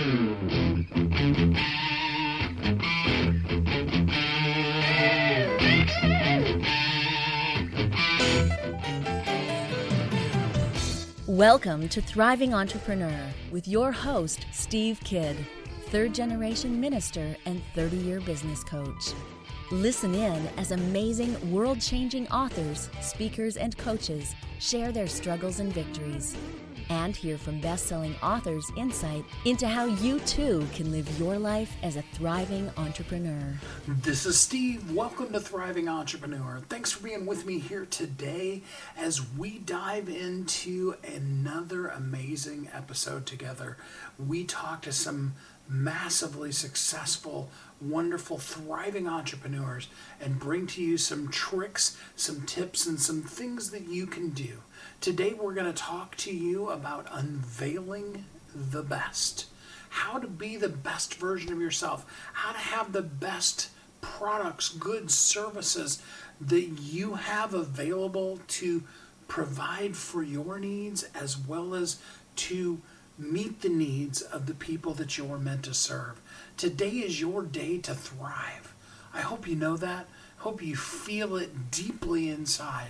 Welcome to Thriving Entrepreneur with your host, Steve Kidd, third-generation minister and 30-year business coach. Listen in as amazing, world-changing authors, speakers, and coaches share their struggles and victories. And hear from best-selling authors' insight into how you too can live your life as a thriving entrepreneur. This is Steve. Welcome to Thriving Entrepreneur. Thanks for being with me here today as we dive into another amazing episode together. We talk to some massively successful, wonderful, thriving entrepreneurs and bring to you some tricks, some tips, and some things that you can do. Today we're going to talk to you about unveiling the best. How to be the best version of yourself. How to have the best products, goods, services that you have available to provide for your needs as well as to meet the needs of the people that you're meant to serve. Today is your day to thrive. I hope you know that. I hope you feel it deeply inside,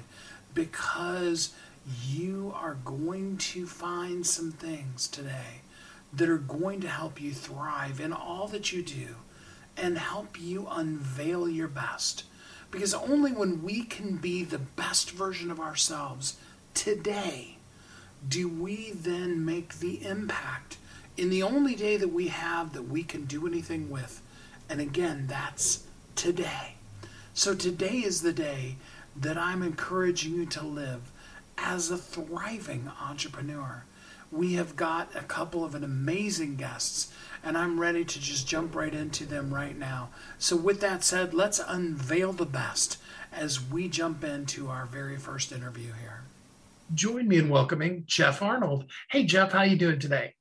because you are going to find some things today that are going to help you thrive in all that you do and help you unveil your best. Because only when we can be the best version of ourselves today do we then make the impact in the only day that we have that we can do anything with. And again, that's today. So today is the day that I'm encouraging you to live as a thriving entrepreneur. We have got a couple of amazing guests, and I'm ready to just jump right into them right now. So with that said, let's unveil the best as we jump into our very first interview here. Join me in welcoming Jeff Arnold. Hey, Jeff, how you doing today?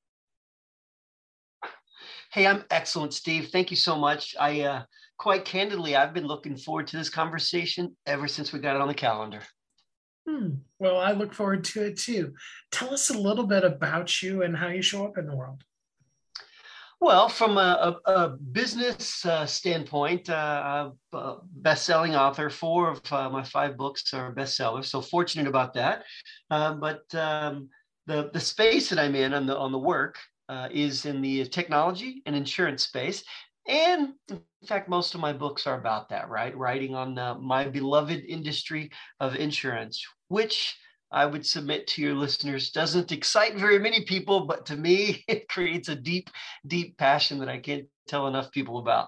Hey, I'm excellent, Steve. Thank you so much. Quite candidly, I've been looking forward to this conversation ever since we got it on the calendar. Well, I look forward to it too. Tell us a little bit about you and how you show up in the world. Well, from a business standpoint, best-selling author. 4 of my 5 books are bestsellers, so fortunate about that. But the space that I'm in on the work is in the technology and insurance space. And in fact, most of my books are about that, right? Writing on my beloved industry of insurance, which I would submit to your listeners doesn't excite very many people, but to me, it creates a deep, deep passion that I can't tell enough people about.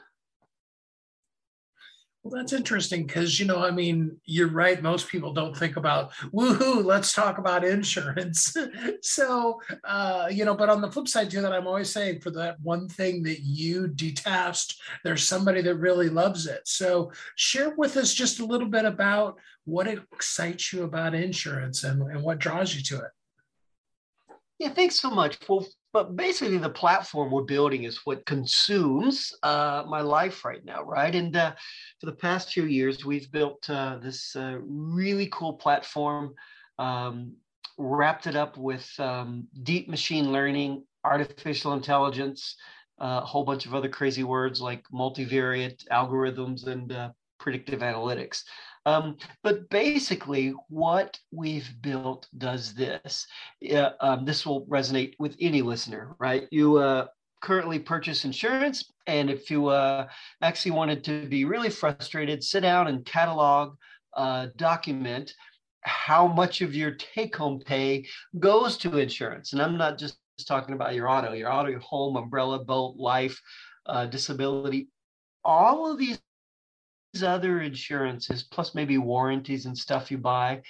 Well, that's interesting because, you're right. Most people don't think about, woohoo, let's talk about insurance. So, but on the flip side too, that I'm always saying, for that one thing that you detest, there's somebody that really loves it. So share with us just a little bit about what excites you about insurance and what draws you to it. Yeah, thanks so much. Well, but basically the platform we're building is what consumes my life right now, right? And for the past few years, we've built this really cool platform, wrapped it up with deep machine learning, artificial intelligence, a whole bunch of other crazy words like multivariate algorithms and predictive analytics. But basically, what we've built does this. This will resonate with any listener, right? You currently purchase insurance, and if you actually wanted to be really frustrated, sit down and catalog, document how much of your take-home pay goes to insurance. And I'm not just talking about your auto, your home, umbrella, boat, life, disability, all of these other insurances, plus maybe warranties and stuff you buy,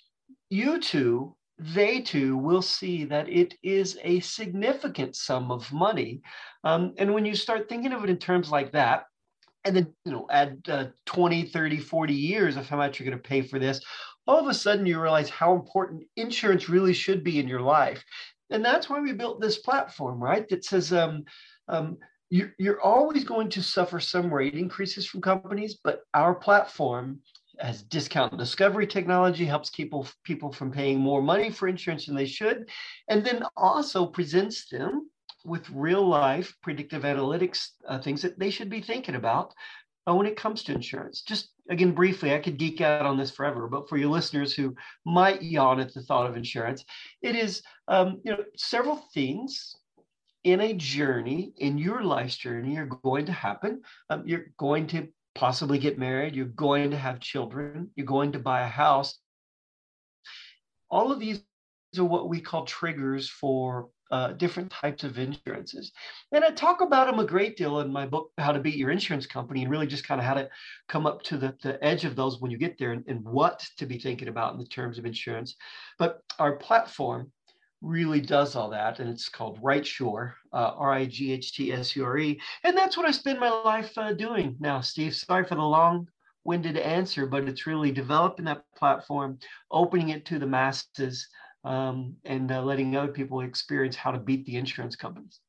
they too will see that it is a significant sum of money. And when you start thinking of it in terms like that, and then, add 20, 30, 40 years of how much you're going to pay for this, all of a sudden you realize how important insurance really should be in your life. And that's why we built this platform, right? That says, you're always going to suffer some rate increases from companies, but our platform has discount discovery technology, helps people from paying more money for insurance than they should, and then also presents them with real life predictive analytics things that they should be thinking about when it comes to insurance. Just again, briefly, I could geek out on this forever, but for your listeners who might yawn at the thought of insurance, it is several things in a journey, in your life's journey, are going to happen. You're going to possibly get married. You're going to have children. You're going to buy a house. All of these are what we call triggers for different types of insurances. And I talk about them a great deal in my book, How to Beat Your Insurance Company, and really just kind of how to come up to the edge of those when you get there, and what to be thinking about in the terms of insurance. But our platform really does all that, and it's called RightSure, RIGHTSURE. And that's what I spend my life doing now, Steve. Sorry for the long-winded answer, but it's really developing that platform, opening it to the masses, and letting other people experience how to beat the insurance companies.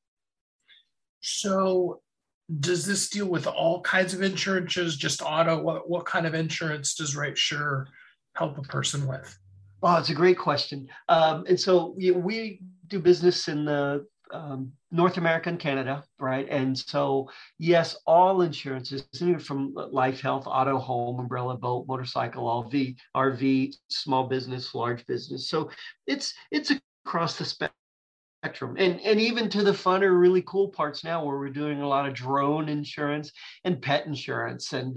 So does this deal with all kinds of insurances, just auto? What kind of insurance does RightSure help a person with? Oh, it's a great question. And so we do business in the North America and Canada, right? And so, yes, all insurances, from life, health, auto, home, umbrella, boat, motorcycle, RV, small business, large business. So it's across the spectrum, and even to the funner, really cool parts now, where we're doing a lot of drone insurance and pet insurance, and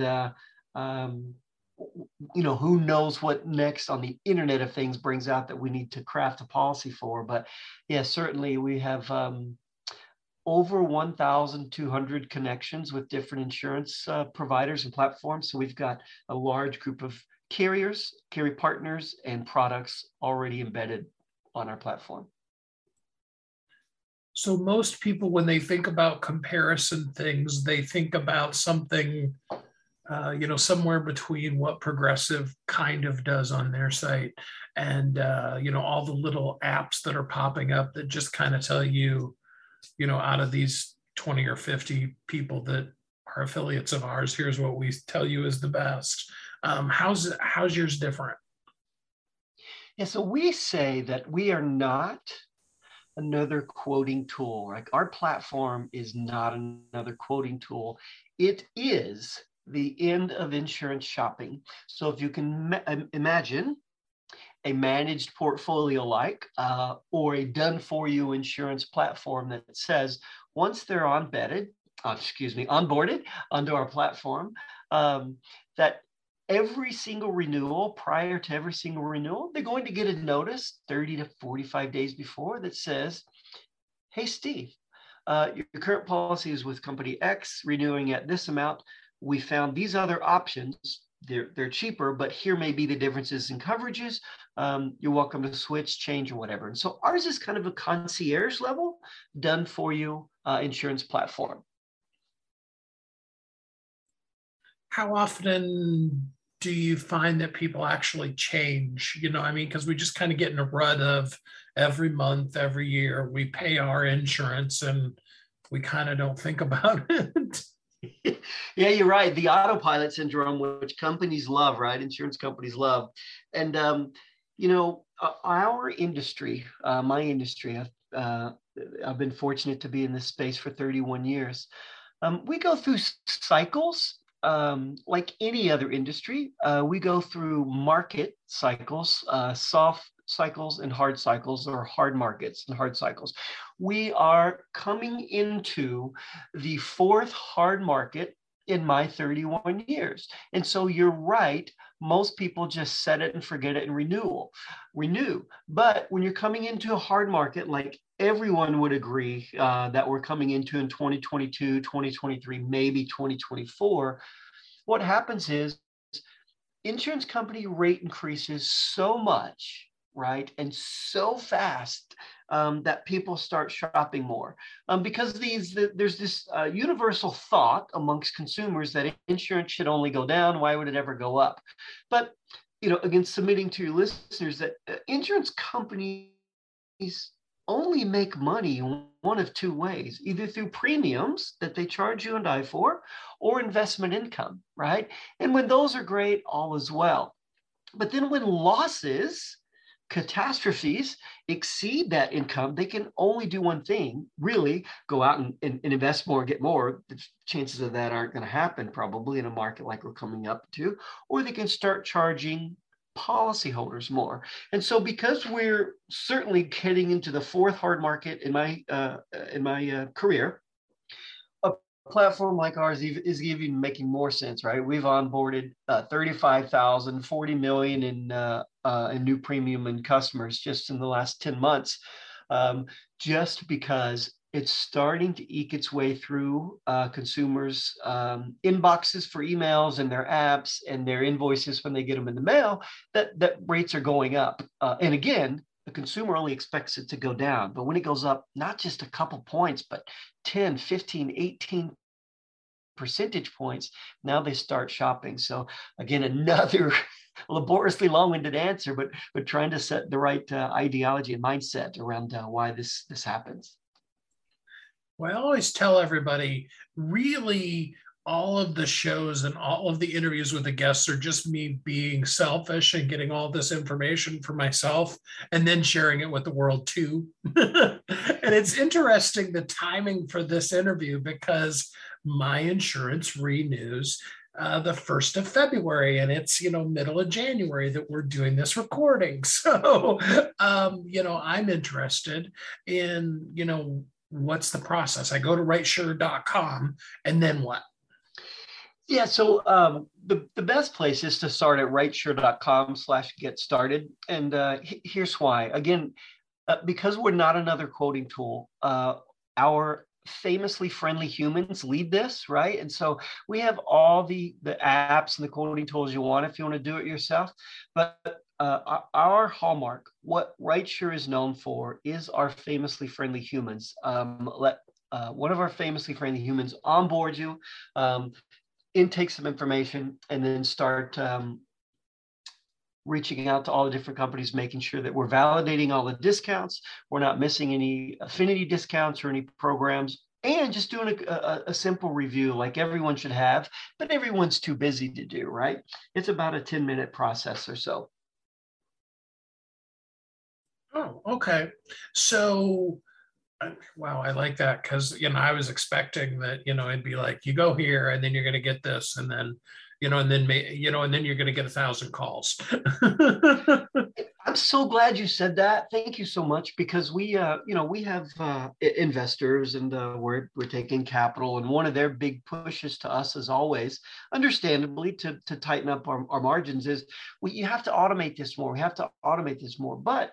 who knows what next on the Internet of Things brings out that we need to craft a policy for. But yeah, certainly we have over 1,200 connections with different insurance providers and platforms. So we've got a large group of carriers, carrier partners, and products already embedded on our platform. So most people, when they think about comparison things, they think about something somewhere between what Progressive kind of does on their site and, all the little apps that are popping up that just kind of tell you, out of these 20 or 50 people that are affiliates of ours, here's what we tell you is the best. How's yours different? Yeah, so we say that we are not another quoting tool. Like, our platform is not another quoting tool. It is the end of insurance shopping. So if you can imagine a managed portfolio or a done-for-you insurance platform that says, once they're onboarded onto our platform, that every single renewal, prior to every single renewal, they're going to get a notice 30 to 45 days before that says, hey, Steve, your current policy is with company X, renewing at this amount. We found these other options. They're cheaper, but here may be the differences in coverages. You're welcome to switch, change, or whatever. And so ours is kind of a concierge level, done for you insurance platform. How often do you find that people actually change? Because we just kind of get in a rut of every month, every year, we pay our insurance and we kind of don't think about it. Yeah, you're right. The autopilot syndrome, which companies love, right? Insurance companies love. And, our industry, my industry, I've been fortunate to be in this space for 31 years. We go through cycles like any other industry. We go through market cycles, soft cycles and hard cycles, or hard markets and hard cycles. We are coming into the fourth hard market in my 31 years. And so you're right, most people just set it and forget it and renew. But when you're coming into a hard market, like everyone would agree that we're coming into in 2022, 2023, maybe 2024, what happens is insurance company rate increases so much, right, and so fast that people start shopping more, because there's this universal thought amongst consumers that insurance should only go down. Why would it ever go up? But again, submitting to your listeners that insurance companies only make money one of two ways, either through premiums that they charge you and I for, or investment income, right? And when those are great, all is well. But then when losses catastrophes exceed that income, they can only do one thing, really go out and invest more, get more. The chances of that aren't going to happen probably in a market like we're coming up to, or they can start charging policyholders more. And so because we're certainly heading into the fourth hard market in my career, a platform like ours is even making more sense, right? We've onboarded 35,000, 40 million in new premium and customers just in the last 10 months, just because it's starting to eke its way through consumers' inboxes for emails and their apps and their invoices when they get them in the mail, that rates are going up. And again, the consumer only expects it to go down. But when it goes up, not just a couple points, but 10, 15, 18 percentage points, now they start shopping. So again, another laboriously long-winded answer, but trying to set the right ideology and mindset around why this happens. Well, I always tell everybody, really, all of the shows and all of the interviews with the guests are just me being selfish and getting all this information for myself and then sharing it with the world too. And it's interesting, the timing for this interview, because my insurance renews the 1st of February, and it's, middle of January that we're doing this recording. So, I'm interested in, what's the process? I go to writesure.com, and then what? Yeah, so the best place is to start at writesure.com/get started. And here's why. Again, because we're not another quoting tool, our famously friendly humans lead this, right? And so we have all the apps and the quoting tools you want if you want to do it yourself. But our hallmark, what WriteSure is known for, is our famously friendly humans. Let one of our famously friendly humans onboard you, intake some information, and then start reaching out to all the different companies, making sure that we're validating all the discounts, we're not missing any affinity discounts or any programs, and just doing a simple review like everyone should have, but everyone's too busy to do, right? It's about a 10-minute process or so. Oh, okay. So, wow, I like that, because, I was expecting that, it'd be like, you go here and then you're going to get this, and then, and then you're going to get 1,000 calls. I'm so glad you said that. Thank you so much, because we have investors, and we're taking capital, and one of their big pushes to us is always, understandably, to tighten up our margins is you have to automate this more. We have to automate this more, but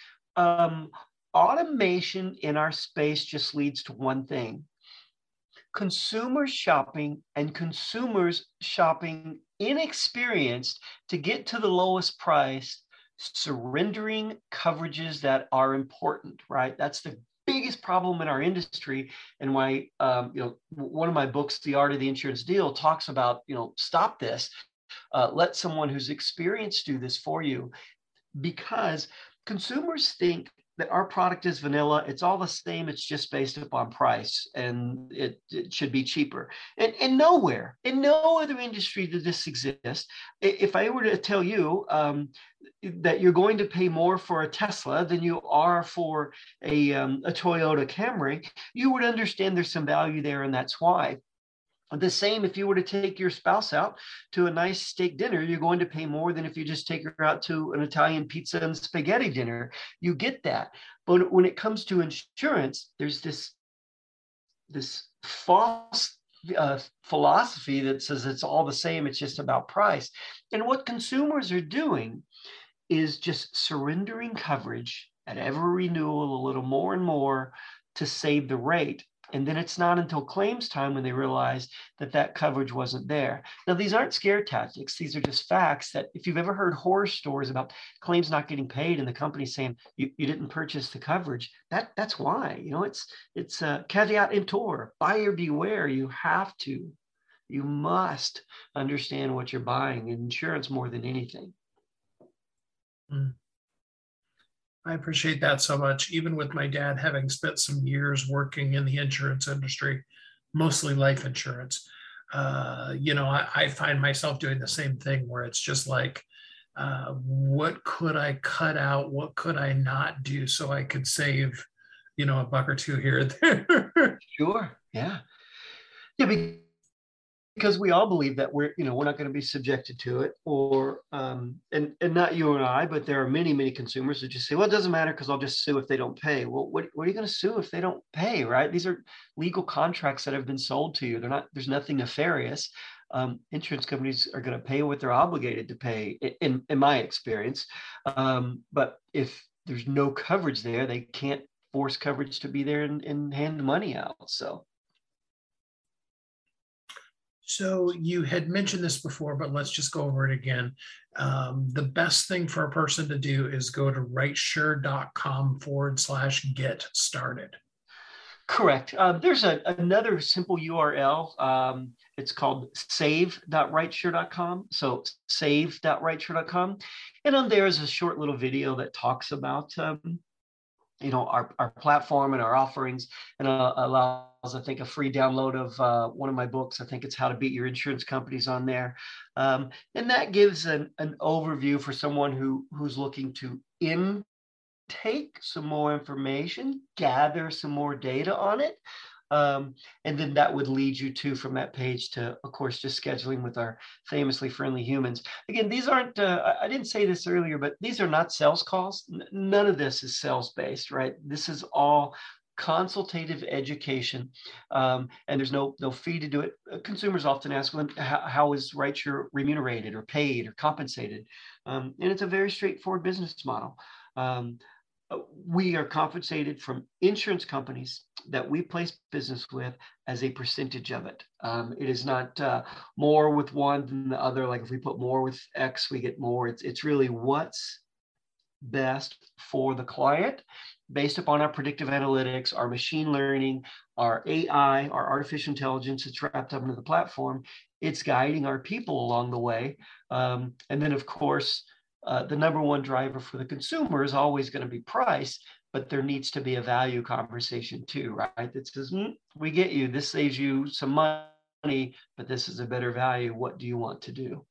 automation in our space just leads to one thing: consumers shopping, and consumers shopping inexperienced to get to the lowest price, surrendering coverages that are important, right? That's the biggest problem in our industry, and why one of my books, The Art of the Insurance Deal, talks about stop this, let someone who's experienced do this for you, because consumers think that our product is vanilla. It's all the same. It's just based upon price, and it should be cheaper. And nowhere, in no other industry does this exist. If I were to tell you that you're going to pay more for a Tesla than you are for a Toyota Camry, you would understand there's some value there, and that's why. The same if you were to take your spouse out to a nice steak dinner, you're going to pay more than if you just take her out to an Italian pizza and spaghetti dinner. You get that. But when it comes to insurance, there's this false philosophy that says it's all the same. It's just about price. And what consumers are doing is just surrendering coverage at every renewal a little more and more to save the rate. And then it's not until claims time when they realize that coverage wasn't there. Now, these aren't scare tactics. These are just facts that if you've ever heard horror stories about claims not getting paid and the company saying you didn't purchase the coverage, that's why. It's a caveat emptor, buyer beware. You must understand what you're buying in insurance more than anything. I appreciate that so much. Even with my dad having spent some years working in the insurance industry, mostly life insurance, I find myself doing the same thing, where it's just like, what could I cut out? What could I not do so I could save, a buck or two here or there? Sure. Yeah. Yeah. Because we all believe that we're not going to be subjected to it, or and not you and I, but there are many consumers that just say, well, it doesn't matter because I'll just sue if they don't pay. Well, what are you going to sue if they don't pay, right? These are legal contracts that have been sold to you. There's nothing nefarious. Insurance companies are going to pay what they're obligated to pay, in my experience. But if there's no coverage there, they can't force coverage to be there and hand money out. So you had mentioned this before, but let's just go over it again. The best thing for a person to do is go to writesure.com/get started. Correct. There's another simple URL. It's called save.writesure.com. So save.writesure.com. And on there is a short little video that talks about our platform and our offerings, and allows, I think, a free download of one of my books. I think it's How to Beat Your Insurance Companies on there. And that gives an overview for someone who's looking to intake some more information, gather some more data on it. And then that would lead you from that page to, of course, just scheduling with our famously friendly humans. Again, these aren't, I didn't say this earlier, but these are not sales calls. None of this is sales-based, right? This is all consultative education, and there's no fee to do it. Consumers often ask, well, how is RightSure remunerated or paid or compensated? And it's a very straightforward business model. We are compensated from insurance companies that we place business with as a percentage of it. It is not more with one than the other. Like if we put more with X, we get more. It's really what's best for the client based upon our predictive analytics, our machine learning, our AI, our artificial intelligence that's wrapped up into the platform. It's guiding our people along the way. And then, of course, the number one driver for the consumer is always going to be price, but there needs to be a value conversation too, right? That says, we get you, this saves you some money, but this is a better value. What do you want to do?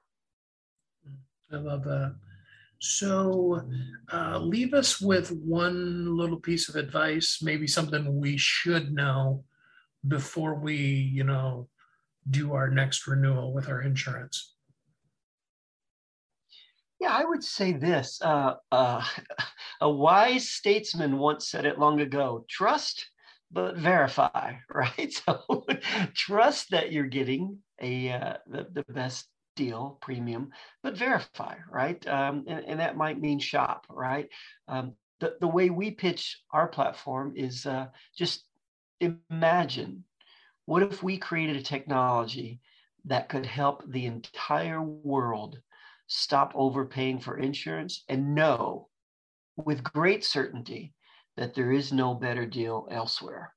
I love that. So leave us with one little piece of advice, maybe something we should know before we, do our next renewal with our insurance. Yeah, I would say this. A wise statesman once said it long ago: trust, but verify, right? So trust that you're getting the best deal, premium, but verify, right? And that might mean shop, right? The way we pitch our platform is just imagine, what if we created a technology that could help the entire world stop overpaying for insurance and know with great certainty that there is no better deal elsewhere?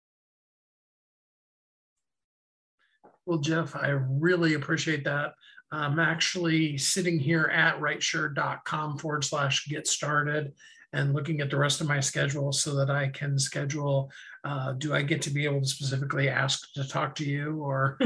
Well, Jeff, I really appreciate that. I'm actually sitting here at writesure.com/get started and looking at the rest of my schedule so that I can schedule. Do I get to be able to specifically ask to talk to you, or?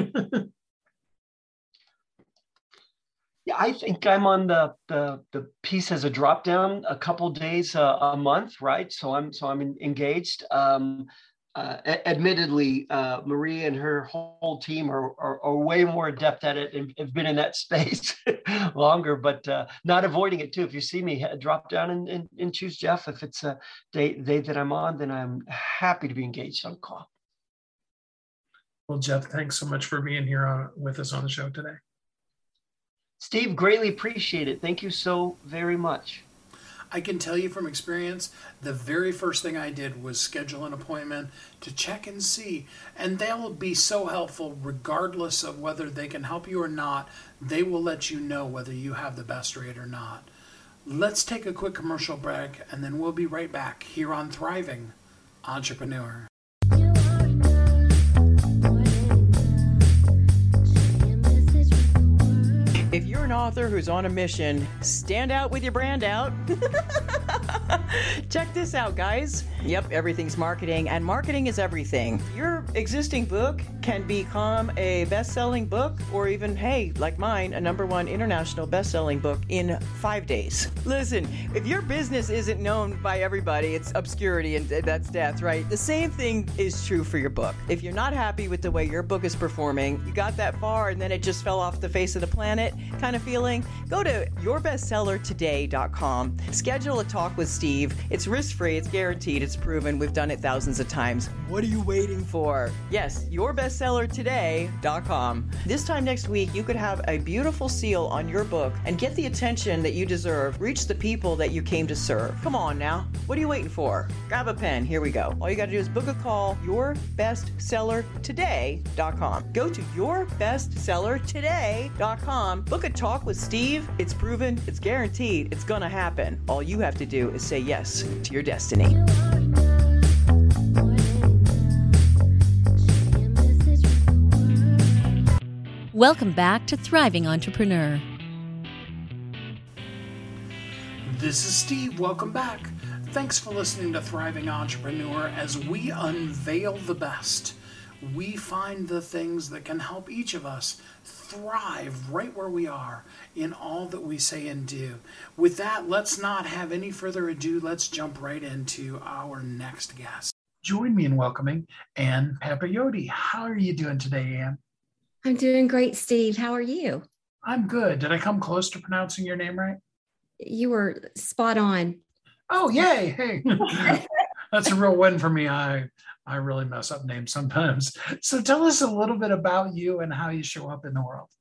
Yeah, I think I'm on the piece as a drop down a couple days a month, right? So I'm engaged. Admittedly, Maria and her whole team are way more adept at it and have been in that space longer, but not avoiding it too. If you see me, drop down and choose Jeff. If it's a day that I'm on, then I'm happy to be engaged on call. Well, Jeff, thanks so much for being here with us on the show today. Steve, greatly appreciate it. Thank you so very much. I can tell you from experience, the very first thing I did was schedule an appointment to check and see. And they'll be so helpful regardless of whether they can help you or not. They will let you know whether you have the best rate or not. Let's take a quick commercial break, and then we'll be right back here on Thriving Entrepreneur. If you're an author who's on a mission, stand out with your brand out. Check this out, guys. Yep, everything's marketing, and marketing is everything. Your existing book can become a best-selling book, or even, hey, like mine, a #1 international best-selling book in 5 days. Listen, if your business isn't known by everybody, it's obscurity, and that's death, right? The same thing is true for your book. If you're not happy with the way your book is performing, you got that far and then it just fell off the face of the planet kind of feeling, go to yourbestsellertoday.com. Schedule a talk with Steve. It's risk-free, it's guaranteed, it's proven. We've done it thousands of times. What are you waiting for? Yes, yourbestsellertoday.com. This time next week, you could have a beautiful seal on your book and get the attention that you deserve. Reach the people that you came to serve. Come on now. What are you waiting for? Grab a pen. Here we go. All you got to do is book a call, yourbestsellertoday.com. Go to yourbestsellertoday.com. Book a talk with Steve. It's proven, it's guaranteed, it's going to happen. All you have to do is say yes to your destiny. Welcome back to Thriving Entrepreneur. This is Steve. Welcome back. Thanks for listening to Thriving Entrepreneur as we unveil the best. We find the things that can help each of us thrive right where we are in all that we say and do. With that, let's not have any further ado. Let's jump right into our next guest. Join me in welcoming Ann Papayotti. How are you doing today, Ann? I'm doing great, Steve. How are you? I'm good. Did I come close to pronouncing your name right? You were spot on. Oh, yay. Hey, that's a real win for me. I really mess up names sometimes. So tell us a little bit about you and how you show up in the world.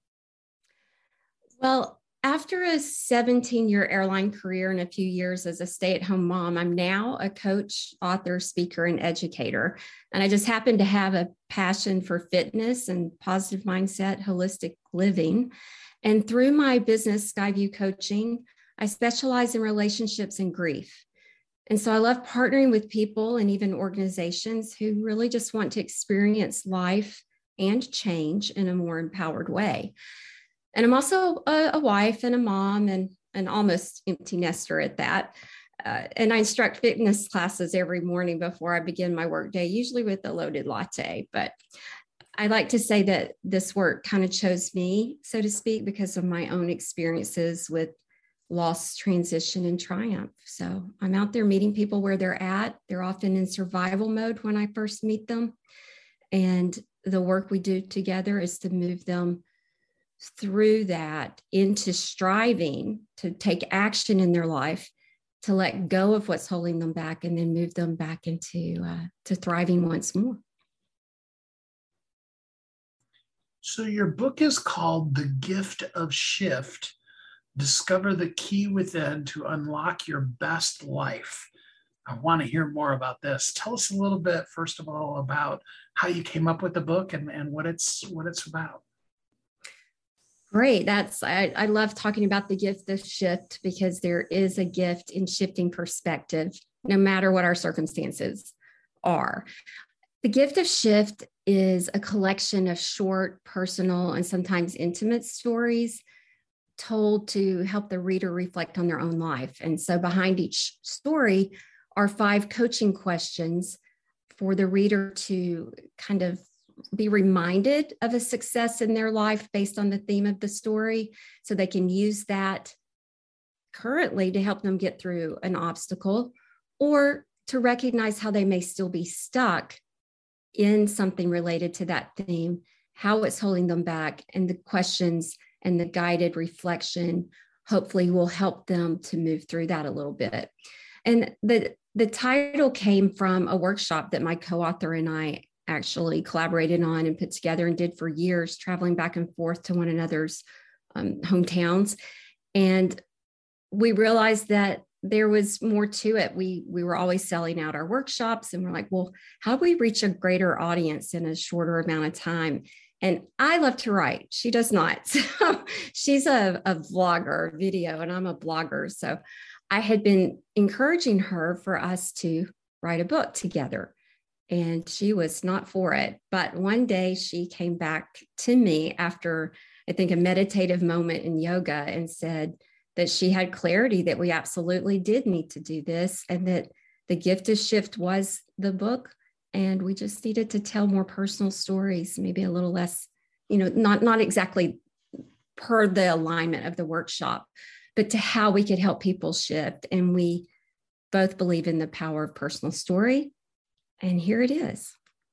Well, after a 17-year airline career and a few years as a stay-at-home mom, I'm now a coach, author, speaker, and educator. And I just happen to have a passion for fitness and positive mindset, holistic living. And through my business, Skyview Coaching, I specialize in relationships and grief. And so I love partnering with people and even organizations who really just want to experience life and change in a more empowered way. And I'm also a wife and a mom and an almost empty nester at that. And I instruct fitness classes every morning before I begin my workday, usually with a loaded latte. But I like to say that this work kind of chose me, so to speak, because of my own experiences with loss, transition, and triumph. So I'm out there meeting people where they're at. They're often in survival mode when I first meet them. And the work we do together is to move them through that into striving to take action in their life, to let go of what's holding them back, and then move them back into to thriving once more. So your book is called The Gift of Shift. Discover the key within to unlock your best life. I want to hear more about this. Tell us a little bit, first of all, about how you came up with the book and what it's about. Great. I love talking about the gift of shift, because there is a gift in shifting perspective, no matter what our circumstances are. The gift of shift is a collection of short, personal, and sometimes intimate stories told to help the reader reflect on their own life. And so behind each story are 5 coaching questions for the reader to kind of be reminded of a success in their life based on the theme of the story, so they can use that currently to help them get through an obstacle, or to recognize how they may still be stuck in something related to that theme, how it's holding them back, and the questions and the guided reflection hopefully will help them to move through that a little bit. And the title came from a workshop that my co-author and I actually collaborated on and put together and did for years, traveling back and forth to one another's hometowns. And we realized that there was more to it. We were always selling out our workshops, and we're like, well, how do we reach a greater audience in a shorter amount of time? And I love to write. She does not. So she's a vlogger, video, and I'm a blogger. So I had been encouraging her for us to write a book together, and she was not for it. But one day she came back to me after, I think, a meditative moment in yoga and said that she had clarity that we absolutely did need to do this, and that the gift of shift was the book. And we just needed to tell more personal stories, maybe a little less, not exactly per the alignment of the workshop, but to how we could help people shift. And we both believe in the power of personal story. And here it is.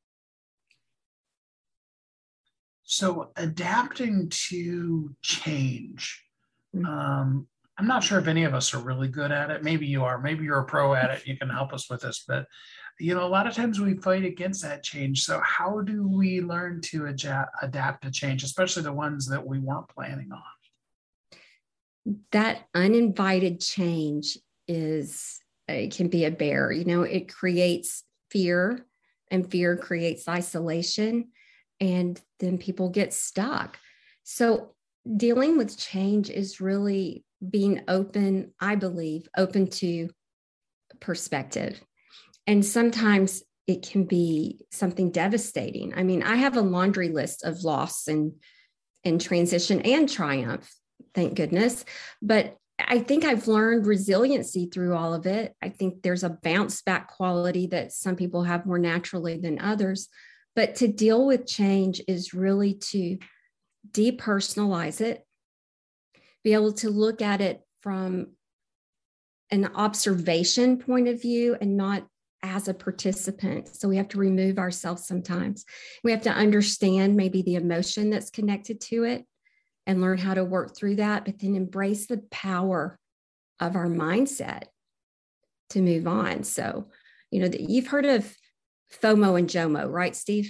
So adapting to change. I'm not sure if any of us are really good at it. Maybe you are. Maybe you're a pro at it. You can help us with this. But, a lot of times we fight against that change. So how do we learn to adapt to change, especially the ones that we weren't planning on? That uninvited change it can be a bear. It creates fear, and fear creates isolation, and then people get stuck. So dealing with change is really being open, I believe, open to perspective. And sometimes it can be something devastating. I mean, I have a laundry list of loss and transition and triumph, thank goodness. But I think I've learned resiliency through all of it. I think there's a bounce back quality that some people have more naturally than others. But to deal with change is really to depersonalize it, be able to look at it from an observation point of view and not as a participant. So we have to remove ourselves sometimes. We have to understand maybe the emotion that's connected to it and learn how to work through that, but then embrace the power of our mindset to move on. So, you've heard of FOMO and JOMO, right, Steve?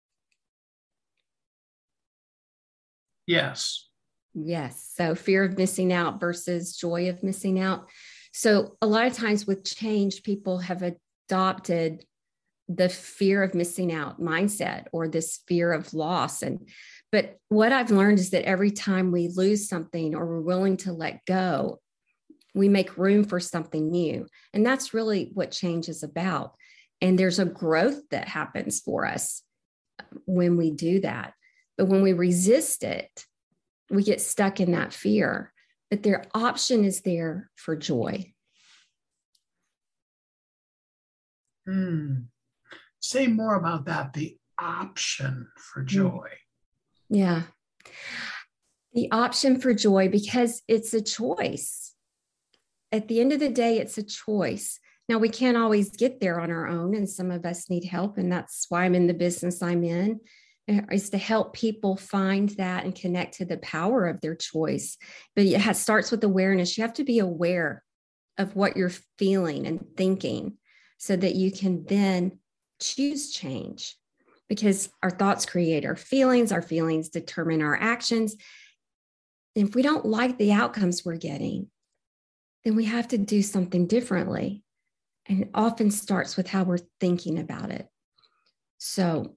Yes. Yes. So fear of missing out versus joy of missing out. So a lot of times with change, people have adopted the fear of missing out mindset or this fear of loss. But what I've learned is that every time we lose something or we're willing to let go, we make room for something new. And that's really what change is about. And there's a growth that happens for us when we do that. But when we resist it, we get stuck in that fear. But their option is there for joy. Say more about that, the option for joy. Yeah. The option for joy, because it's a choice. At the end of the day, it's a choice. Now, we can't always get there on our own, and some of us need help. And that's why I'm in the business I'm in, is to help people find that and connect to the power of their choice. But it starts with awareness. You have to be aware of what you're feeling and thinking so that you can then choose change, because our thoughts create our feelings determine our actions. And if we don't like the outcomes we're getting, then we have to do something differently. And it often starts with how we're thinking about it. So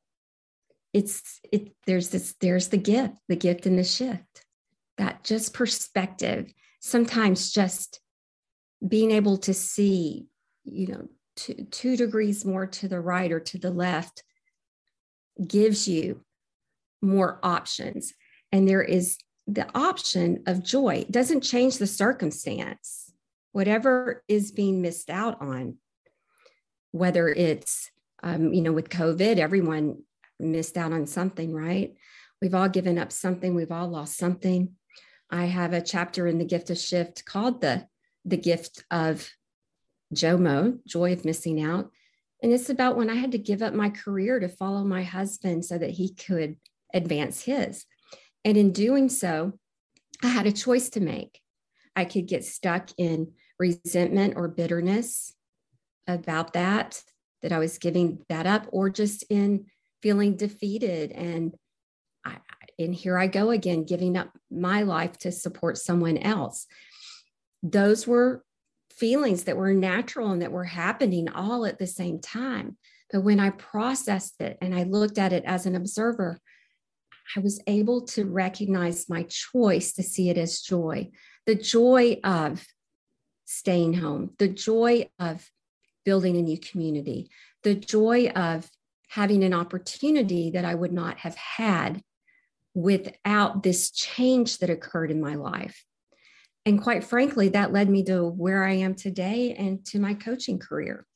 there's the gift and the shift, that just perspective. Sometimes just being able to see, 2 degrees more to the right or to the left gives you more options. And there is the option of joy. It doesn't change the circumstance. Whatever is being missed out on, whether it's, with COVID, everyone missed out on something, right? We've all given up something. We've all lost something. I have a chapter in the Gift of Shift called the Gift of JOMO, Joy of Missing Out. And it's about when I had to give up my career to follow my husband so that he could advance his. And in doing so, I had a choice to make. I could get stuck in resentment or bitterness about that I was giving that up, or just in feeling defeated. And here I go again, giving up my life to support someone else. Those were feelings that were natural and that were happening all at the same time. But when I processed it and I looked at it as an observer, I was able to recognize my choice to see it as joy, the joy of staying home, the joy of building a new community, the joy of having an opportunity that I would not have had without this change that occurred in my life. And quite frankly, that led me to where I am today and to my coaching career.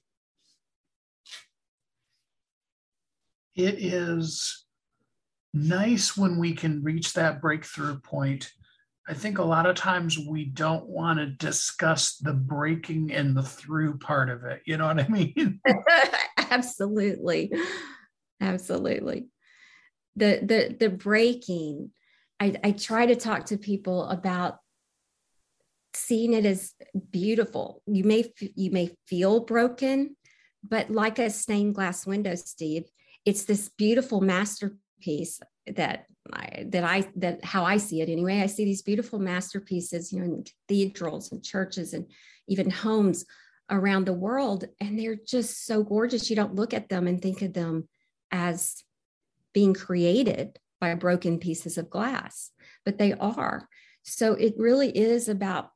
It is nice when we can reach that breakthrough point. I think a lot of times we don't want to discuss the breaking and the through part of it. You know what I mean? Absolutely. Absolutely. The breaking, I try to talk to people about seeing it as beautiful. You may feel broken, but like a stained glass window, Steve, it's this beautiful masterpiece that how I see it anyway. I see these beautiful masterpieces, in cathedrals and churches and even homes around the world, and they're just so gorgeous. You don't look at them and think of them as being created by broken pieces of glass, but they are. So it really is about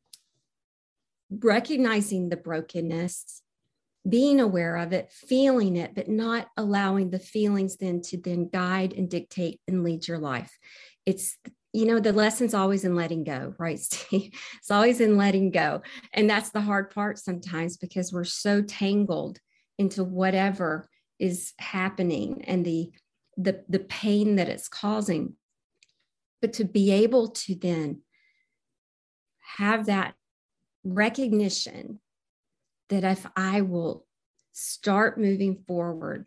recognizing the brokenness, being aware of it, feeling it, but not allowing the feelings then to guide and dictate and lead your life. It's, the lesson's always in letting go, right, Steve? It's always in letting go. And that's the hard part sometimes, because we're so tangled into whatever is happening and the pain that it's causing. But to be able to then have that recognition that if I will start moving forward,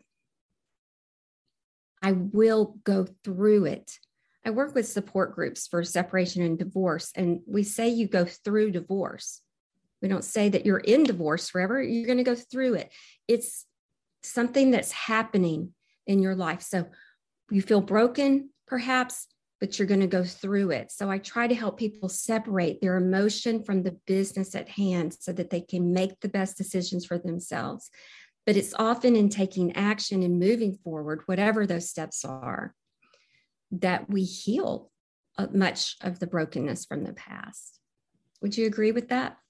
I will go through it. I work with support groups for separation and divorce, and we say you go through divorce. We don't say that you're in divorce forever. You're going to go through it. It's something that's happening in your life. So you feel broken, perhaps, but you're going to go through it. So I try to help people separate their emotion from the business at hand so that they can make the best decisions for themselves. But it's often in taking action and moving forward, whatever those steps are, that we heal much of the brokenness from the past. Would you agree with that?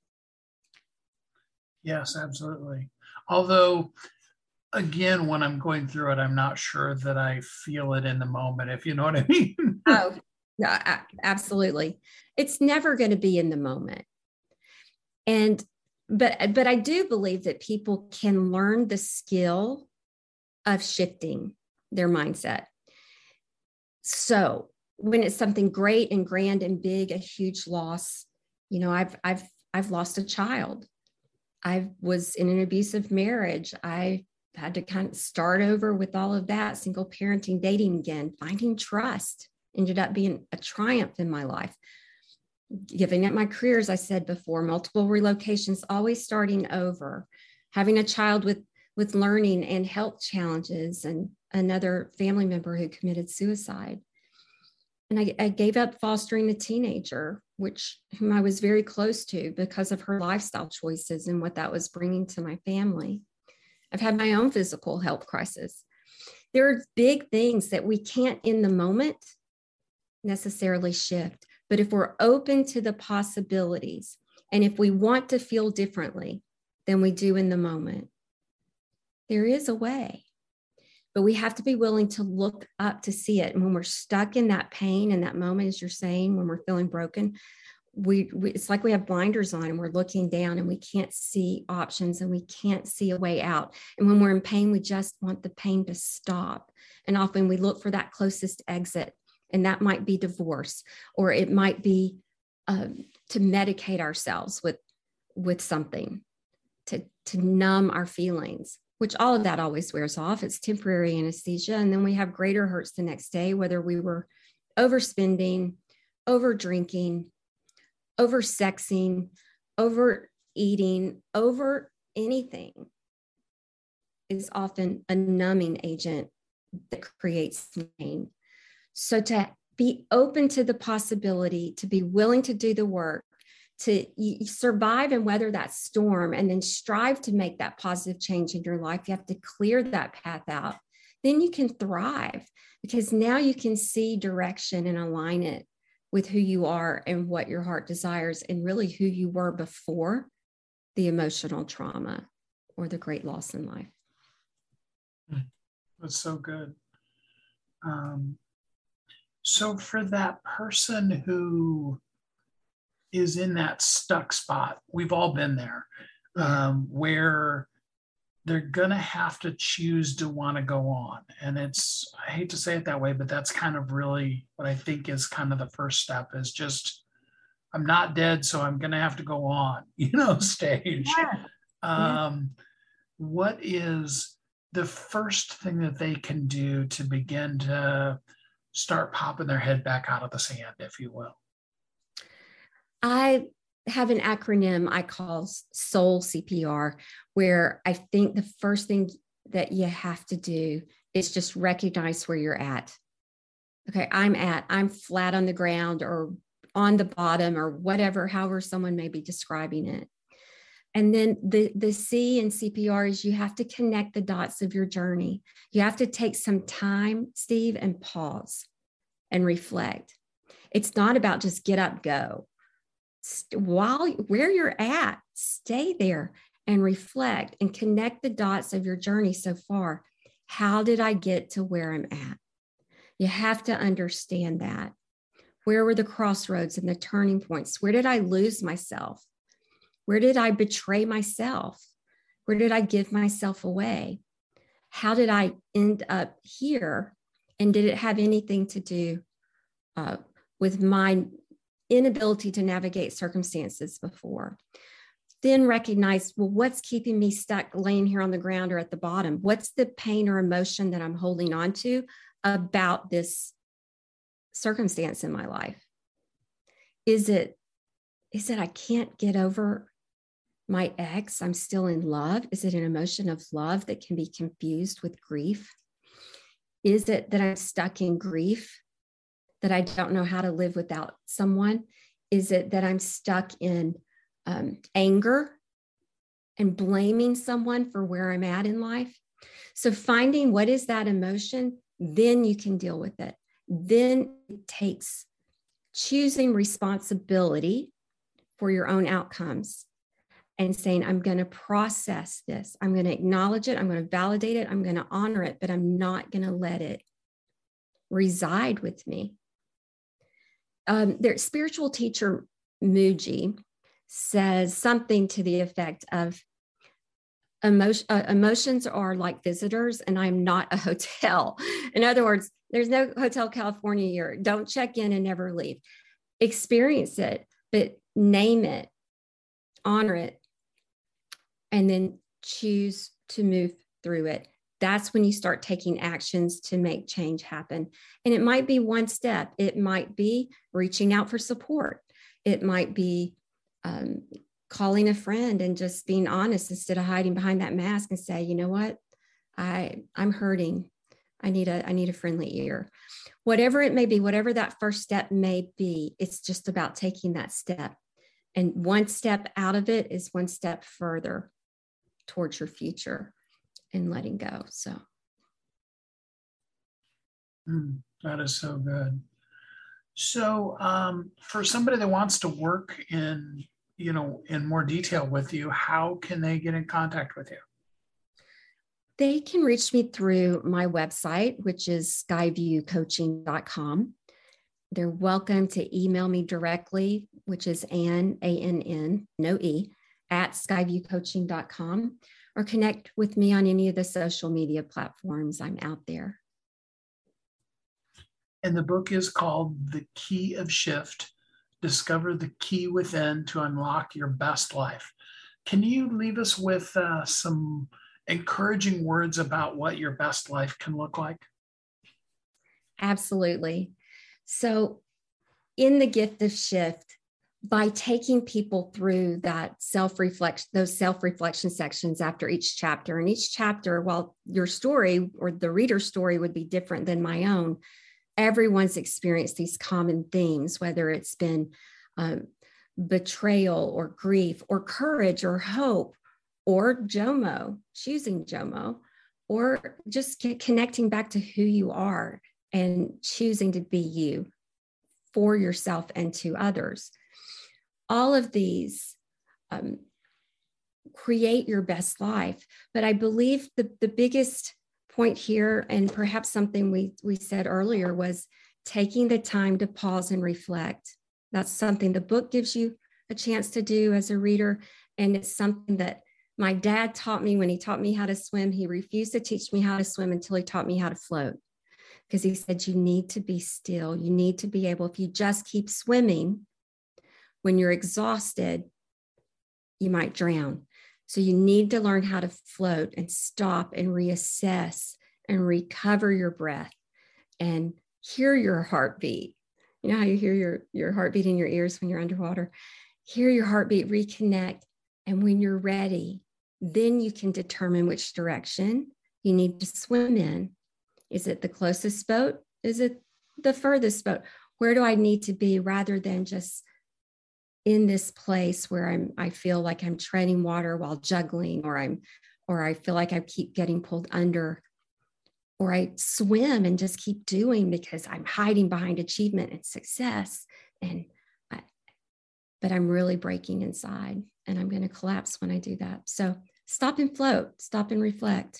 Yes, absolutely. Although, again, when I'm going through it, I'm not sure that I feel it in the moment, if you know what I mean. Oh, no, absolutely. It's never going to be in the moment. But I do believe that people can learn the skill of shifting their mindset. So when it's something great and grand and big, a huge loss, I've lost a child. I was in an abusive marriage. I had to kind of start over with all of that, single parenting, dating again, finding trust ended up being a triumph in my life. Giving up my career, as I said before, multiple relocations, always starting over, having a child with learning and health challenges, and another family member who committed suicide. And I gave up fostering a teenager, whom I was very close to because of her lifestyle choices and what that was bringing to my family. I've had my own physical health crisis. There are big things that we can't in the moment necessarily shift, but if we're open to the possibilities, and if we want to feel differently than we do in the moment, there is a way. But we have to be willing to look up to see it. And when we're stuck in that pain in that moment, as you're saying, when we're feeling broken, it's like we have blinders on and we're looking down and we can't see options and we can't see a way out. And when we're in pain, we just want the pain to stop. And often we look for that closest exit, and that might be divorce, or it might be to medicate ourselves with something to numb our feelings, which all of that always wears off. It's temporary anesthesia. And then we have greater hurts the next day, whether we were overspending, over drinking, over sexing, overeating, over anything is often a numbing agent that creates pain. So to be open to the possibility, to be willing to do the work, to survive and weather that storm, and then strive to make that positive change in your life, you have to clear that path out. Then you can thrive, because now you can see direction and align it with who you are and what your heart desires, and really who you were before the emotional trauma or the great loss in life. That's so good. So for that person who is in that stuck spot. We've all been there, where they're going to have to choose to want to go on. And it's, I hate to say it that way, but that's kind of really what I think is kind of the first step, is just, I'm not dead, so I'm going to have to go on, stage. What is the first thing that they can do to begin to start popping their head back out of the sand, if you will? I have an acronym I call SOUL CPR, where I think the first thing that you have to do is just recognize where you're at. Okay, I'm flat on the ground or on the bottom or whatever, however someone may be describing it. And then the C in CPR is you have to connect the dots of your journey. You have to take some time, Steve, and pause and reflect. It's not about just get up, go. While where you're at, stay there and reflect and connect the dots of your journey so far. How did I get to where I'm at? You have to understand that. Where were the crossroads and the turning points? Where did I lose myself? Where did I betray myself? Where did I give myself away? How did I end up here? And did it have anything to do with my inability to navigate circumstances before? Then recognize, well, what's keeping me stuck laying here on the ground or at the bottom? What's the pain or emotion that I'm holding on to about this circumstance in my life? Is it I can't get over my ex? I'm still in love. Is it an emotion of love that can be confused with grief? Is it that I'm stuck in grief, that I don't know how to live without someone? Is it that I'm stuck in anger and blaming someone for where I'm at in life? So finding what is that emotion, then you can deal with it. Then it takes choosing responsibility for your own outcomes and saying, I'm going to process this. I'm going to acknowledge it. I'm going to validate it. I'm going to honor it, but I'm not going to let it reside with me. Their spiritual teacher, Mooji, says something to the effect of emotions are like visitors and I'm not a hotel. In other words, there's no Hotel California here. Don't check in and never leave. Experience it, but name it, honor it, and then choose to move through it. That's when you start taking actions to make change happen. And it might be one step. It might be reaching out for support. It might be calling a friend and just being honest instead of hiding behind that mask and say, you know what, I'm hurting. I need a friendly ear. Whatever it may be, whatever that first step may be, it's just about taking that step. And one step out of it is one step further towards your future and letting go. So. That is so good. So for somebody that wants to work in more detail with you, how can they get in contact with you? They can reach me through my website, which is skyviewcoaching.com. They're welcome to email me directly, which is Ann, A-N-N, no E, at skyviewcoaching.com, or connect with me on any of the social media platforms. I'm out there. And the book is called The Key of Shift. Discover the key within to unlock your best life. Can you leave us with some encouraging words about what your best life can look like? Absolutely. So in the gift of shift, by taking people through that those self-reflection sections after each chapter, and each chapter, while your story or the reader's story would be different than my own, everyone's experienced these common themes, whether it's been betrayal or grief or courage or hope or JOMO, choosing JOMO, or just connecting back to who you are and choosing to be you for yourself and to others. All of these create your best life. But I believe the biggest point here, and perhaps something we said earlier, was taking the time to pause and reflect. That's something the book gives you a chance to do as a reader. And it's something that my dad taught me when he taught me how to swim. He refused to teach me how to swim until he taught me how to float, because he said, you need to be still. You need to be able, if you just keep swimming, when you're exhausted, you might drown. So you need to learn how to float and stop and reassess and recover your breath and hear your heartbeat. You know how you hear your heartbeat in your ears when you're underwater? Hear your heartbeat, reconnect. And when you're ready, then you can determine which direction you need to swim in. Is it the closest boat? Is it the furthest boat? Where do I need to be, rather than just in this place where I feel like I'm treading water while juggling, or I feel like I keep getting pulled under, or I swim and just keep doing because I'm hiding behind achievement and success. But I'm really breaking inside, and I'm going to collapse when I do that. So stop and float, stop and reflect.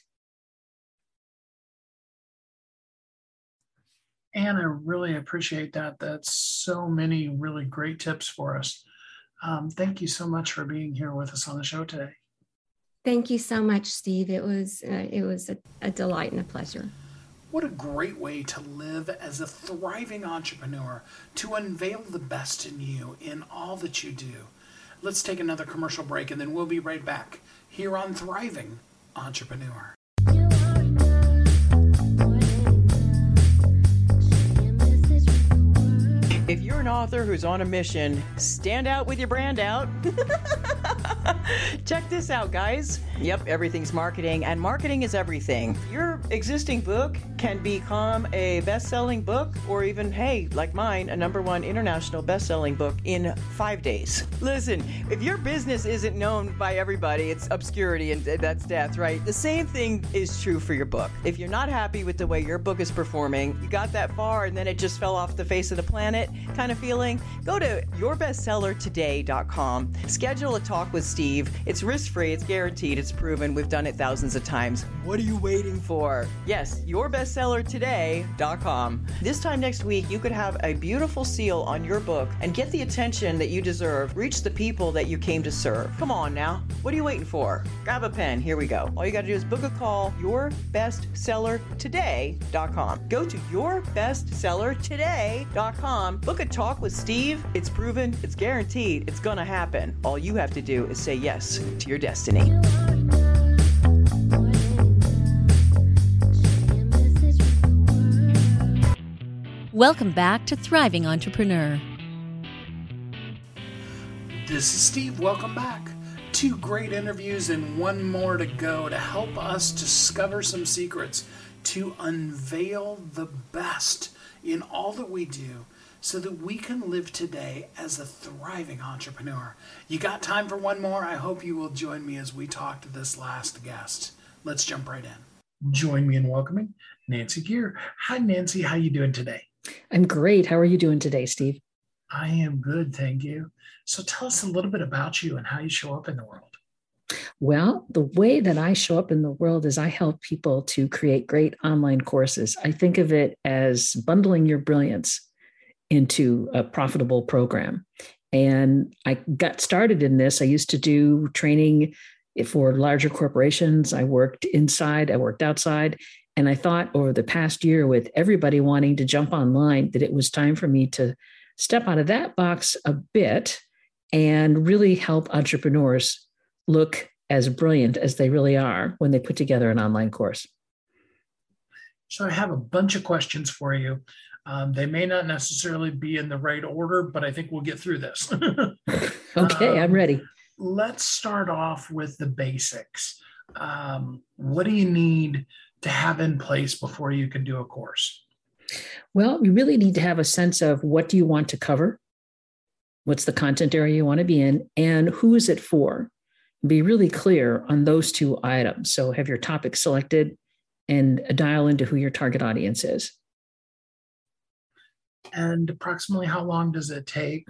Anne, I really appreciate that. That's so many really great tips for us. Thank you so much for being here with us on the show today. Thank you so much, Steve. It was a delight and a pleasure. What a great way to live as a thriving entrepreneur, to unveil the best in you in all that you do. Let's take another commercial break, and then we'll be right back here on Thriving Entrepreneur. If you're an author who's on a mission, stand out with your brand out. Check this out, guys. Yep, everything's marketing, and marketing is everything. Your existing book can become a best-selling book, or even, hey, like mine, a #1 international best-selling book in 5 days. Listen, if your business isn't known by everybody, it's obscurity, and that's death, right? The same thing is true for your book. If you're not happy with the way your book is performing, you got that far and then it just fell off the face of the planet kind of feeling, go to yourbestsellertoday.com. Schedule a talk with Steve. It's risk-free, it's guaranteed, it's proven. We've done it thousands of times. What are you waiting for? Yes, yourbestsellertoday.com. This time next week, you could have a beautiful seal on your book and get the attention that you deserve. Reach the people that you came to serve. Come on now. What are you waiting for? Grab a pen. Here we go. All you got to do is book a call, yourbestsellertoday.com. Go to yourbestsellertoday.com. Book a talk with Steve. It's proven, it's guaranteed, it's going to happen. All you have to do is say yes to your destiny. Welcome back to Thriving Entrepreneur. This is Steve. Welcome back. 2 great interviews and 1 more to go to help us discover some secrets, to unveil the best in all that we do, so that we can live today as a thriving entrepreneur. You got time for 1 more? I hope you will join me as we talk to this last guest. Let's jump right in. Join me in welcoming Nancy Geer. Hi, Nancy. How you doing today? I'm great. How are you doing today, Steve? I am good, thank you. So tell us a little bit about you and how you show up in the world. Well, the way that I show up in the world is I help people to create great online courses. I think of it as bundling your brilliance into a profitable program. And I got started in this. I used to do training for larger corporations. I worked inside, I worked outside. And I thought over the past year, with everybody wanting to jump online, that it was time for me to step out of that box a bit and really help entrepreneurs look as brilliant as they really are when they put together an online course. So I have a bunch of questions for you. They may not necessarily be in the right order, but I think we'll get through this. Okay, I'm ready. Let's start off with the basics. What do you need to have in place before you can do a course? Well, you really need to have a sense of what do you want to cover, what's the content area you want to be in, and who is it for? Be really clear on those 2 items. So have your topic selected and dial into who your target audience is. And approximately how long does it take?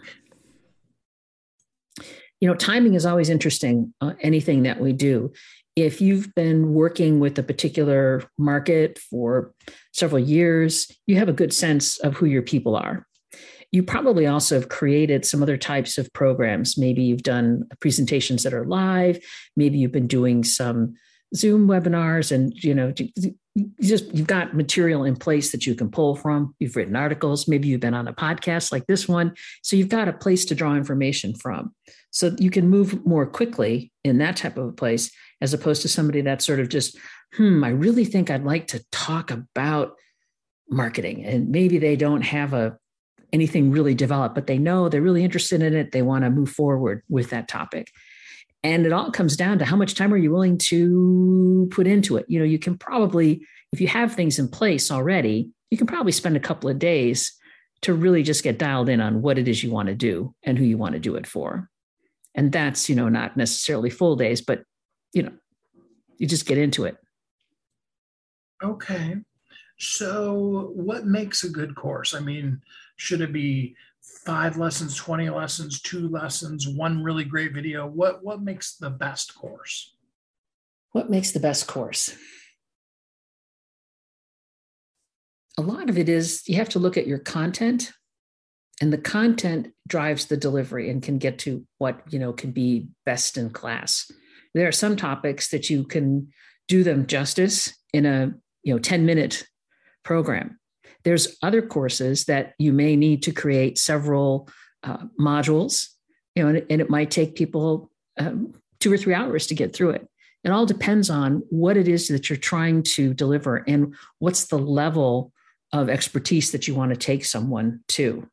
You know, timing is always interesting, anything that we do. If you've been working with a particular market for several years, you have a good sense of who your people are. you probably also have created some other types of programs. Maybe you've done presentations that are live. Maybe you've been doing some Zoom webinars, and you've got material in place that you can pull from. You've written articles. Maybe you've been on a podcast like this one. So you've got a place to draw information from. So you can move more quickly in that type of a place, as opposed to somebody that's sort of just, I really think I'd like to talk about marketing. And maybe they don't have anything really developed, but they know they're really interested in it. They want to move forward with that topic. And it all comes down to how much time are you willing to put into it? You can probably, if you have things in place already, you can probably spend a couple of days to really just get dialed in on what it is you want to do and who you want to do it for. And that's, not necessarily full days, but, you just get into it. Okay. So what makes a good course? I mean, should it be 5 lessons, 20 lessons, 2 lessons, one really great video? What makes the best course? What makes the best course? A lot of it is you have to look at your content, and the content drives the delivery and can get to what, can be best in class. There are some topics that you can do them justice in a 10-minute program. There's other courses that you may need to create several modules, and it might take people 2 or 3 hours to get through it. It all depends on what it is that you're trying to deliver and what's the level of expertise that you want to take someone to.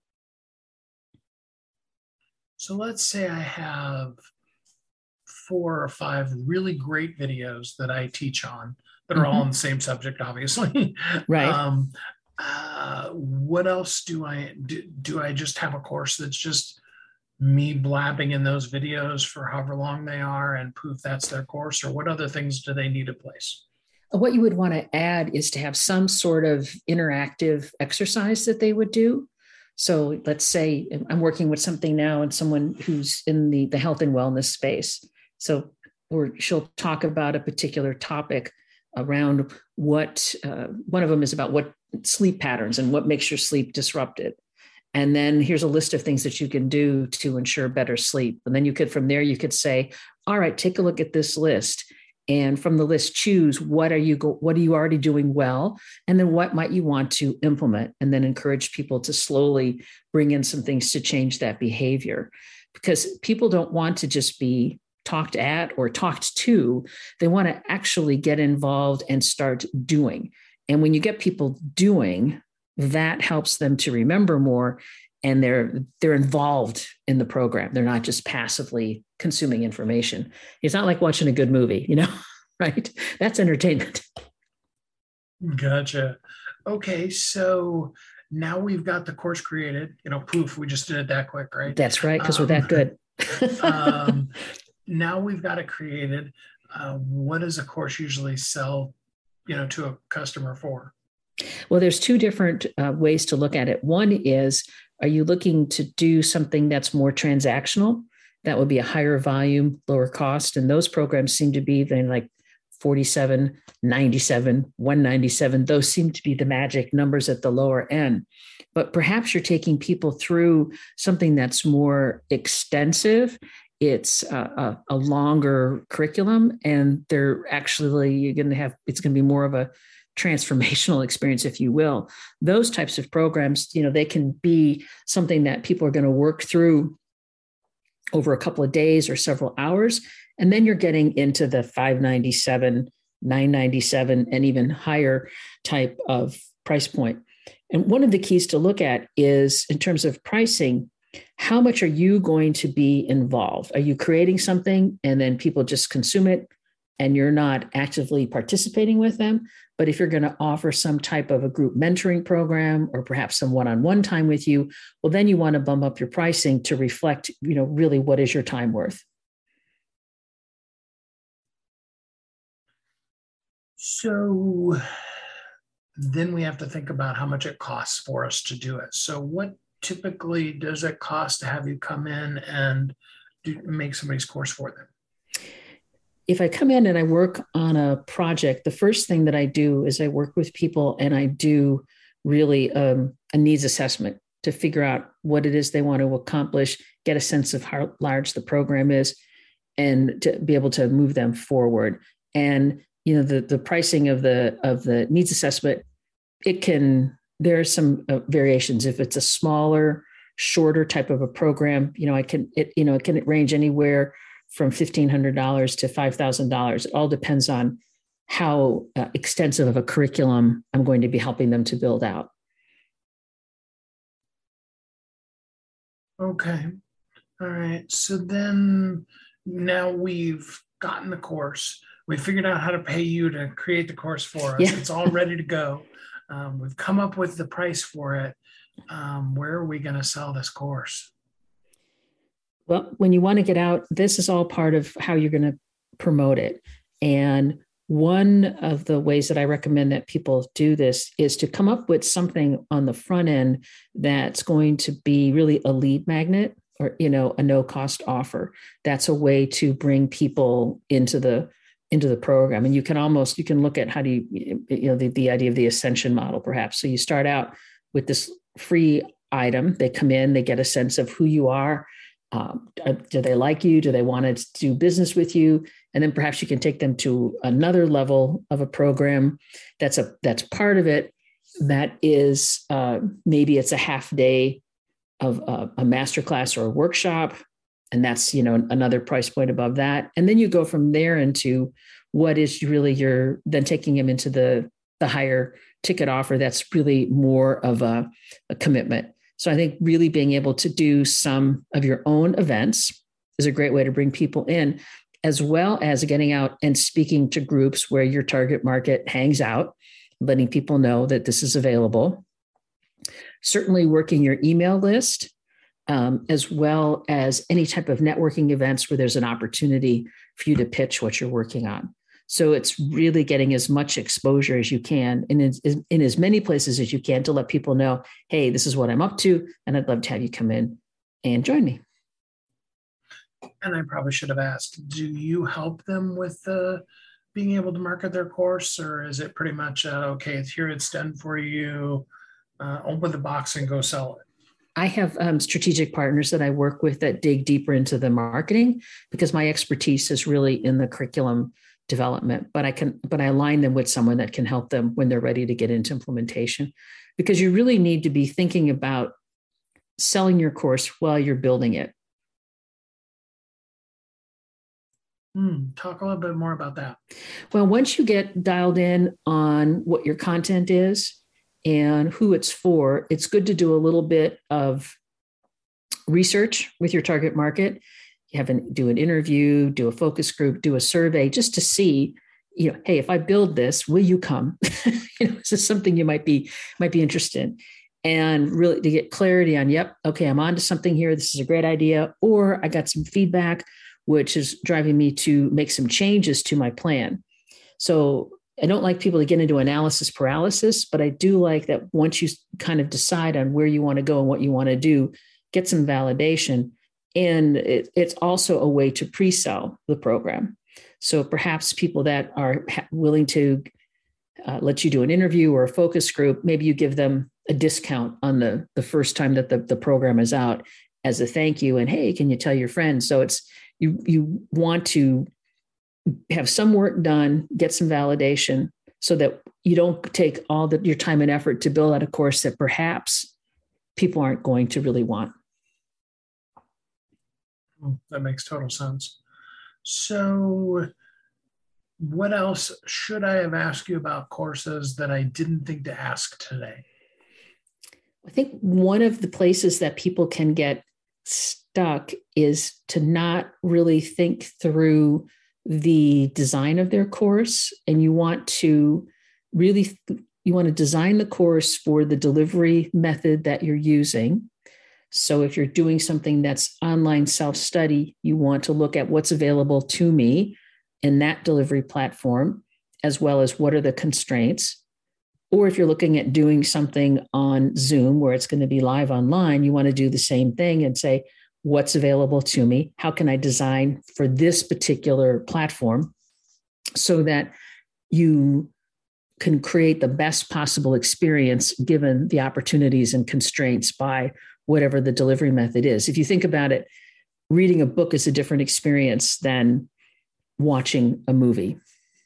So let's say I have 4 or 5 really great videos that I teach on that are all on the same subject, obviously. Right. What else do I just have a course that's just me blabbing in those videos for however long they are and poof, that's their course? Or what other things do they need in place? What you would want to add is to have some sort of interactive exercise that they would do. So let's say I'm working with something now and someone who's in the health and wellness space. So she'll talk about a particular topic around what one of them is about what sleep patterns and what makes your sleep disrupted. And then here's a list of things that you can do to ensure better sleep. And then from there, you could say, all right, take a look at this list. And from the list, choose what are you already doing well? And then what might you want to implement? And then encourage people to slowly bring in some things to change that behavior. Because people don't want to just be talked at or talked to. They want to actually get involved and start doing. And when you get people doing, that helps them to remember more, and they're involved in the program. They're not just passively consuming information. It's not like watching a good movie, right? That's entertainment. Gotcha. Okay, so now we've got the course created. Poof, we just did it that quick, right? That's right, because we're that good. Now we've got it created. What does a course usually sell, to a customer for? Well, there's 2 different ways to look at it. One is, are you looking to do something that's more transactional? That would be a higher volume, lower cost. And those programs seem to be then like $47, $97, $197. Those seem to be the magic numbers at the lower end. But perhaps you're taking people through something that's more extensive. It's a longer curriculum, and it's going to be more of a transformational experience, if you will. Those types of programs, they can be something that people are going to work through over a couple of days or several hours. And then you're getting into the $597, $997, and even higher type of price point. And one of the keys to look at is, in terms of pricing, how much are you going to be involved? Are you creating something and then people just consume it and you're not actively participating with them? But if you're going to offer some type of a group mentoring program or perhaps some one-on-one time with you, well, then you want to bump up your pricing to reflect, really what is your time worth. So then we have to think about how much it costs for us to do it. So what typically does it cost to have you come in and make somebody's course for them? If I come in and I work on a project, the first thing that I do is I work with people and I do really a needs assessment. to figure out what it is they want to accomplish, get a sense of how large the program is, and to be able to move them forward. And the pricing of the needs assessment, there are some variations. If it's a smaller, shorter type of a program, it can range anywhere from $1,500 to $5,000. It all depends on how extensive of a curriculum I'm going to be helping them to build out. Okay. All right. So then now we've gotten the course. We figured out how to pay you to create the course for us. Yeah. It's all ready to go. We've come up with the price for it. Where are we going to sell this course? Well, when you want to get out, this is all part of how you're going to promote it. And one of the ways that I recommend that people do this is to come up with something on the front end that's going to be really a lead magnet, or, a no cost offer. That's a way to bring people into the program. And you can look at how do the idea of the ascension model, perhaps. So you start out with this free item. They come in, they get a sense of who you are. Do they like you? Do they want to do business with you? And then perhaps you can take them to another level of a program that's part of it. That is maybe it's a half day of a masterclass or a workshop. And that's, another price point above that. And then you go from there into what is really then taking them into the higher ticket offer. That's really more of a commitment. So I think really being able to do some of your own events is a great way to bring people in, as well as getting out and speaking to groups where your target market hangs out, letting people know that this is available. Certainly working your email list, as well as any type of networking events where there's an opportunity for you to pitch what you're working on. So it's really getting as much exposure as you can in as many places as you can to let people know, hey, this is what I'm up to, and I'd love to have you come in and join me. And I probably should have asked, do you help them with being able to market their course, or is it pretty much, okay, here it's done for you, open the box and go sell it? I have strategic partners that I work with that dig deeper into the marketing, because my expertise is really in the curriculum development, but I align them with someone that can help them when they're ready to get into implementation, because you really need to be thinking about selling your course while you're building it. Talk a little bit more about that. Well, once you get dialed in on what your content is and who it's for, it's good to do a little bit of research with your target market. You do an interview, do a focus group, do a survey, just to see, hey, if I build this, will you come? Is this something you might be interested in? And really to get clarity on, yep, okay, I'm onto something here. This is a great idea. Or I got some feedback, which is driving me to make some changes to my plan. So I don't like people to get into analysis paralysis, but I do like that once you kind of decide on where you want to go and what you want to do, get some validation. And it's also a way to pre-sell the program. So perhaps people that are willing to let you do an interview or a focus group, maybe you give them a discount on the first time that the program is out as a thank you. And hey, can you tell your friends? So it's you want to have some work done, get some validation, so that you don't take all your time and effort to build out a course that perhaps people aren't going to really want. That makes total sense. So what else should I have asked you about courses that I didn't think to ask today? I think one of the places that people can get stuck is to not really think through the design of their course. And you want to design the course for the delivery method that you're using. So if you're doing something that's online self-study, you want to look at what's available to me in that delivery platform, as well as what are the constraints. Or if you're looking at doing something on Zoom where it's going to be live online, you want to do the same thing and say, what's available to me? How can I design for this particular platform so that you can create the best possible experience given the opportunities and constraints by whatever the delivery method is. If you think about it, reading a book is a different experience than watching a movie.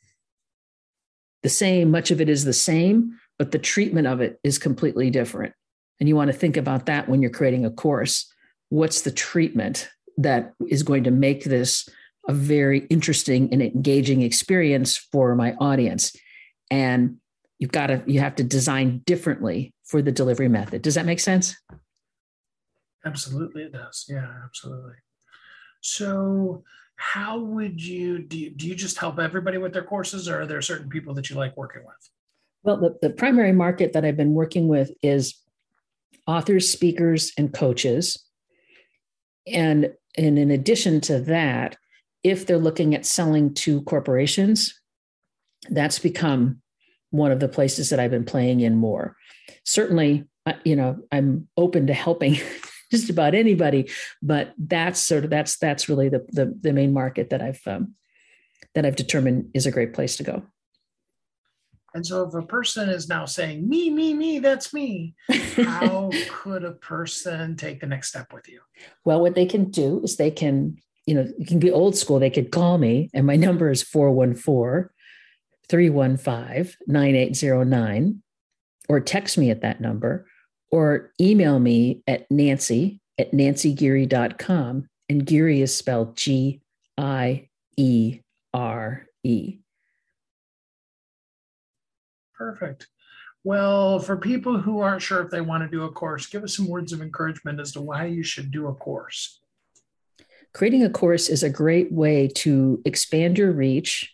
Much of it is the same, but the treatment of it is completely different. And you want to think about that when you're creating a course. What's the treatment that is going to make this a very interesting and engaging experience for my audience? And you have to design differently for the delivery method. Does that make sense? Absolutely, it does. Yeah, absolutely. So how would you, do you just help everybody with their courses, or are there certain people that you like working with? Well, the primary market that I've been working with is authors, speakers, and coaches. And in addition to that, if they're looking at selling to corporations, that's become one of the places that I've been playing in more. Certainly, I'm open to helping just about anybody, but that's really the main market that I've determined is a great place to go. And so if a person is now saying, me, that's me, how could a person take the next step with you? Well, what they can do is you can be old school. They could call me, and my number is 414-315-9809, or text me at that number, or email me at nancy@nancygeary.com. And Geary is spelled Giere. Perfect. Well, for people who aren't sure if they want to do a course, give us some words of encouragement as to why you should do a course. Creating a course is a great way to expand your reach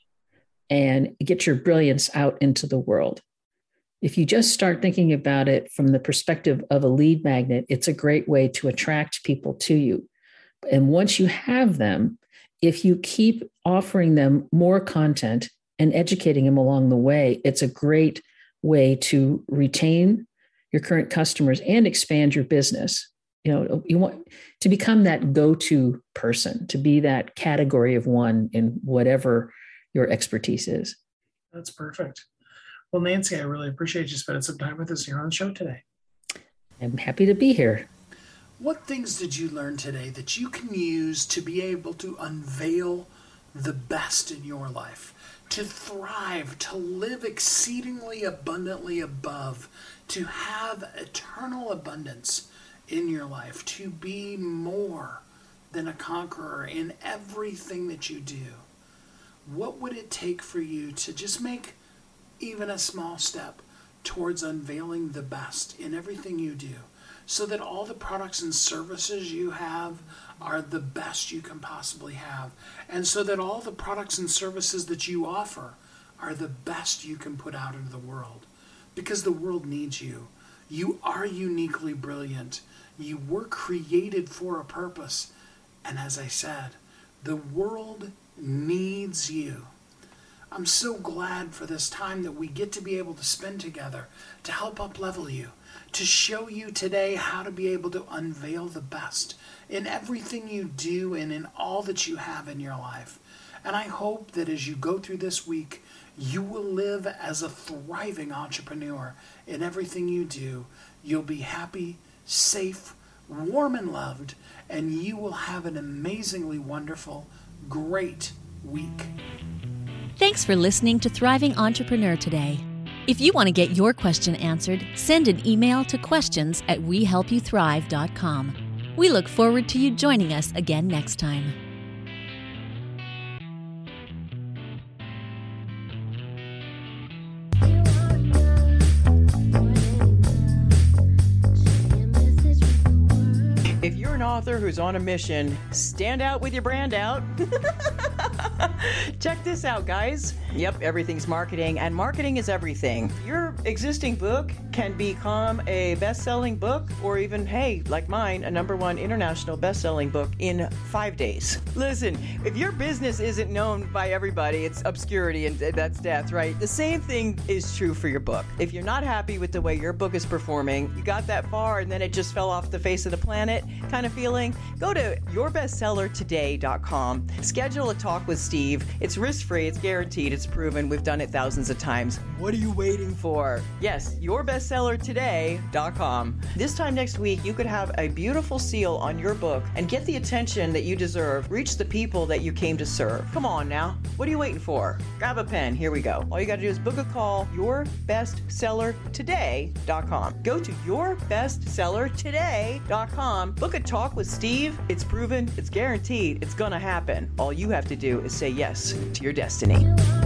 and get your brilliance out into the world. If you just start thinking about it from the perspective of a lead magnet, it's a great way to attract people to you. And once you have them, if you keep offering them more content and educating them along the way, it's a great way to retain your current customers and expand your business. You want to become that go-to person, to be that category of one in whatever your expertise is. That's perfect. Well, Nancy, I really appreciate you spending some time with us here on the show today. I'm happy to be here. What things did you learn today that you can use to be able to unveil the best in your life, to thrive, to live exceedingly abundantly above, to have eternal abundance in your life, to be more than a conqueror in everything that you do? What would it take for you to just make even a small step towards unveiling the best in everything you do, so that all the products and services you have are the best you can possibly have, and so that all the products and services that you offer are the best you can put out into the world? Because the world needs you. You are uniquely brilliant. You were created for a purpose. And as I said, the world needs you. I'm so glad for this time that we get to be able to spend together to help up-level you, to show you today how to be able to unveil the best in everything you do and in all that you have in your life. And I hope that as you go through this week, you will live as a thriving entrepreneur in everything you do. You'll be happy, safe, warm, and loved, and you will have an amazingly wonderful, great week. Thanks for listening to Thriving Entrepreneur today. If you want to get your question answered, send an email to questions@wehelpyouthrive.com. We look forward to you joining us again next time. If you're an author who's on a mission, stand out with your brand out. Check this out, guys. Yep, everything's marketing, and marketing is everything. Your existing book can become a best-selling book, or even, hey, like mine, a #1 international best-selling book in 5 days. Listen, if your business isn't known by everybody, it's obscurity, and that's death, right? The same thing is true for your book. If you're not happy with the way your book is performing, you got that far and then it just fell off the face of the planet kind of feeling, go to yourbestsellertoday.com, schedule a talk with Steve, Steve. It's risk-free, it's guaranteed, it's proven. We've done it thousands of times. What are you waiting for? Yes, yourbestsellertoday.com. This time next week, you could have a beautiful seal on your book and get the attention that you deserve. Reach the people that you came to serve. Come on now. What are you waiting for? Grab a pen. Here we go. All you got to do is book a call. yourbestsellertoday.com. Go to yourbestsellertoday.com. Book a talk with Steve. It's proven. It's guaranteed. It's going to happen. All you have to do is say yes to your destiny.